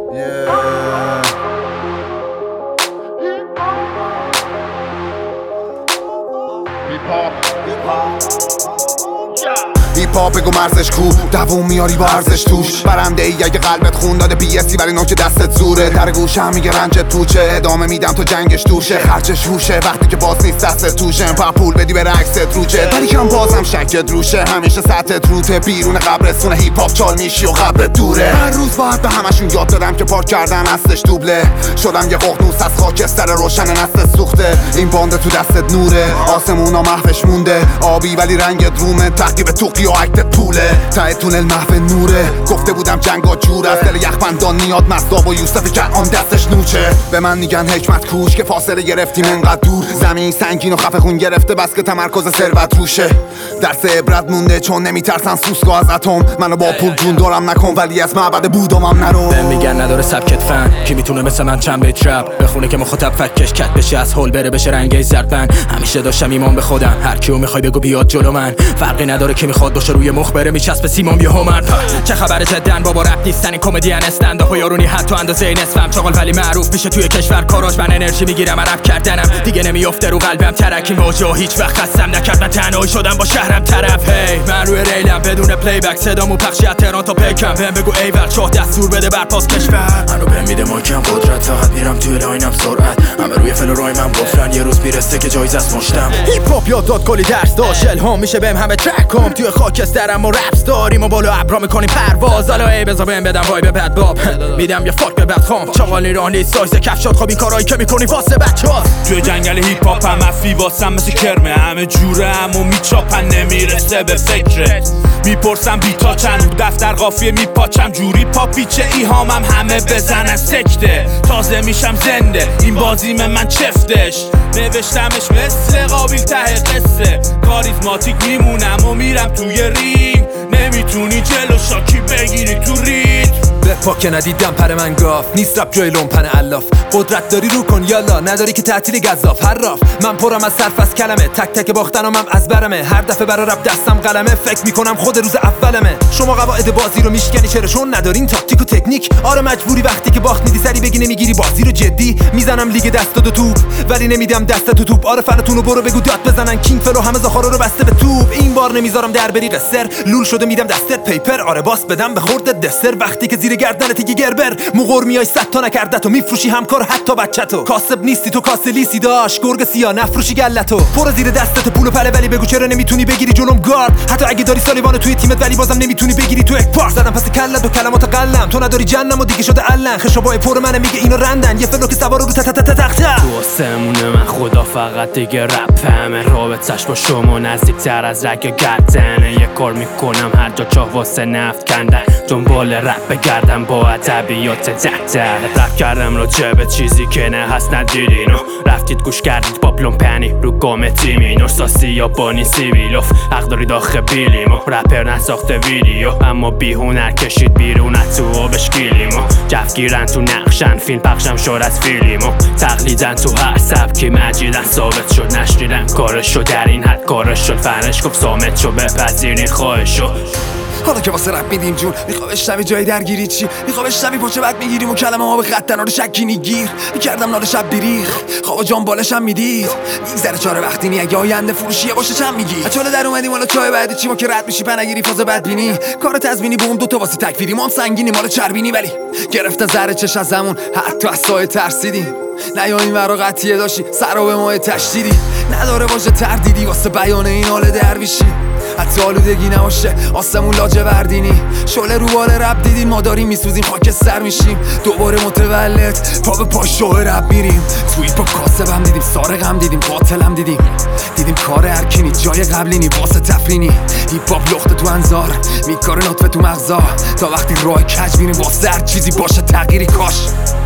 هیپ هاپ بگو مرزش کو دووم میاری با ارزش توش برنده ای اگه قلبت خون داده بی‌اسی ولی نوک دستت زوره در گوشم میگه رنجت توچه ادامه میدم تو جنگش توشه خرچش روشه وقتی که باز نیست دستت توشه با پول بدی به رقصت روچه ولی کم بازم شکت روشه همیشه سطحت روته بیرون قبرستون هیپ هاپ چال میشی و قبرت دوره هر روز باید به همشون یاد دادم که پارک کردن اصلش دوبله شدم یه ققنوس از خاکستر روشن نسل سوخته این باند تو دستت نوره آسمونا محوش مونده آبی ولی رنگت رومه تقیب توقی و عکت طوله ته تونل محو نوره گفته بودم جنگا جور از دل یخبندان میاد مصداب و یوسف کنعان دستش نوچه به من میگن حکمت کوش که فاصله گرفتیم انقدر دور زمین سنگین و خفه خون گرفته بس که تمرکز ثروت روشه درس عبرت مونده چون نمیترسن سوسکو از اتم منو با پول جون دارم نکن ولی از معبد بودمم نرو بهم میگن نداره سبکت فن کی میتونه مثل من چند بیت رپ بخونه که مخاطب فکش کت بشه از هول بره بشه رنگی زرد همیشه داشتم ایمان به خودم هر کیو میخوای بگو بیاد جلو من فرقی نداره که میخواد باشه روی مخ بره میچسبه سیمام یه هومن چه خبر جدن بابا رپ نیستن این کمدین استند و یارونی حتی اندازه نصفم چاقال ولی معروف میشه توی کشور کاراش من انرژی میگیرم رپ کردنم دیگه نمیافته رو قلبم ترک این واژه هیچ وقت خستم نکرد من تنهایی شدم با شهرم طرف هی من روی ریلم بدون پلی بک صدامو پخشی از تهران تا پیکم بهم بگو ایول چاه دستور بده بر پاس کشور منو بهم میده ماکم قدرت فقط میرم توی لاینم سرعت همه روی فلورای من گفتن یه روز میرسه که جایزه است مشتم هیپ هاپ یاد داد کلی درس داشت الهام میشه بهم همه ترکام توی خاکسترم و رپس داریم و بالا ابرا میکنیم پرواز حالا ای بذار بهم بدم وای به بد باب میدم یه فاک به بدخام چاقال ایرانی سایز کفشات خوابی کارایی که میکنی واسه بچه‌هاست توی جنگل هیپ هاپ هم افی واسم مثل کرمه همه جوره همو میچاپن نمیرسه به فکرت میپرسم بیتا چند دفتر قافیه میپاچم جوری پاپیچه ایهامم همه بزنن سکته تازه میشم زنده این بازیم من چفتش نوشتمش مثل قابیل ته قصه کاریزماتیک میمونم و میرم توی رینگ نمیتونی جلو شاکی بگیری تو رید بپا که ندیدم پر من گاف نیست رپ جای لومپن الاف قدرت داری رو کن یالا نداری که تعطیل گزاف حراف من پرم از صرف از کلمه تک تک باختنم از برمه هر دفعه برا رپ دستم قلمه فکر میکنم خود روز اولمه شما قواعد بازی رو میشکنی چرا چون ندارین تاکتیک و تکنیک آره مجبوری وقتی که باخت میدی سری بگی نمیگیری بازی رو جدی میزنم لیگ دست دو توپ ولی نمیدم دست تو توپ آره فنتونو برو بگو داد بزنن کینگ فلو همه زخارا رو بسته به توپ این بار نمیذارم در بری قصر لول شده میدم دستت پیپر آره باس بدم به خورد دسر وقتی که زیر گردنت دیگه گربر مقر میای 100 تا نکرده تو میفروشی همکار حتی بچه‌تو کاسب نیستی تو کاسه لیسی داش گرگ سیاه نفروشی گلتو پر زیر دستت پول و پله ولی بگو چرا نمیتونی بگیری جلوم گارد حتی اگه داری سالیوانو توی تیمت ولی بازم نمیتونی بگیری تو یک پار زدم پس کلت و کلمات قلم تو نداری جنم و دیگه شده علن خشابای پر منه میگه اینو رندن یه فلو که سوار رو تخت دوستمونه من خدا فقط دیگه رپ همه رابطش با شما نزدیکتر از رگ گردنه یه کار میکنم هر جا چاه واسه نفت کندن دنبال رپ بگردم با ادبیات دفتر رپ کردم راجع به چیزی که نه هست ندیدینو رفتید گوش کردید با پلومپنی رو گام تیمینو ساسی یا بانی سیویلوف حق دارید آخه بیلیمو رپر نساخته ویدیو اما بی هنر کشید بیرون از تو آبش گیلیمو جفگیرن تو نقشن فیلم پخشم شد از فیلیمو تقلیدن تو هر سبکی مجیدن ثابت شد نشنیدن کارشو در این حد کارش شد فرنش گفت سامت شو بپذیرین خواهشو حالا که واسه رپ میدیم جون میخوام بشنوی جای درگیری چی میخوام بشنوی پاچه بعد میگیریم و کلمه ها به خط رو شکینی گیر میکردم نال شب بیریخ خواب جان بالشم میدید میگذره چاره وقتی نی اگه آینده فروشیه باشه چم میگی چاله در اومدیم حالا چای بعدی چی ما که رد میشی پنگیری فاز بدبینی کار تضمینی بوم دوتا واسه تکفیری ما هم سنگینی مال چربینی ولی گرفته زره چش از زمون حتی از سایه ترسیدیم نه یا این ورا قطیه داشتی سر به ماه تشدیدی نداره باشه تردیدی واسه بیان این حال درویشی حتی آلودگی نباشه آسمون لاجوردینی شعله رو بال رب دیدین ما داریم میسوزیم خاکستر میشیم دوباره متولد پا به پا شوه رب میریم توی پا کاسبم دیدیم سارقم دیدیم قاتلم دیدیم کار هرکینی جای قبلینی واسه تفرینی هیپ هاپ لخته تو انظار میکاره نطفه تو مغزا تا وقتی راه کج میریم واسه هر چیزی باشه تغییری کاش